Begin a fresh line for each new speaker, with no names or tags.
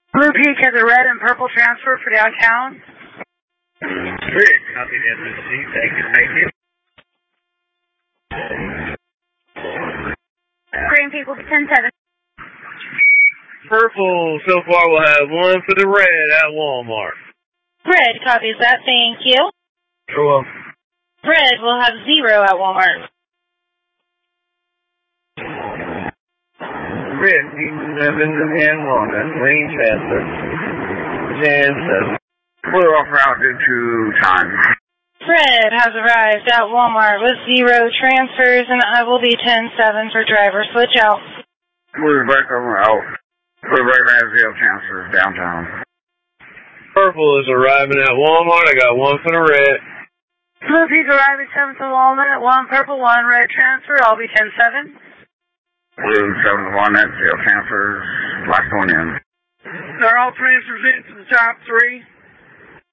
Blue Peak has a red and purple transfer for downtown.
Great. Copy the SSC. Thank you.
Green Peak will be 10-7.
Purple so far will have one for the red at Walmart.
Red copies that, thank you.
Sure.
Red will have 0 at Walmart.
Red, 11 and 1, green transfer. Jan, clear off route due to time.
Red has arrived at Walmart with 0 transfers, and I will be 10-7 for driver switch out.
We're back on route. We're right at 0 transfers downtown. Purple is arriving at Walmart. I got one for the red.
Blue Peak arriving 7th to Walnut, 1 purple, 1 red transfer. I'll be 10-7.
Blue 7-1 at 0 transfers. Last one in.
They're all transfers into the top 3.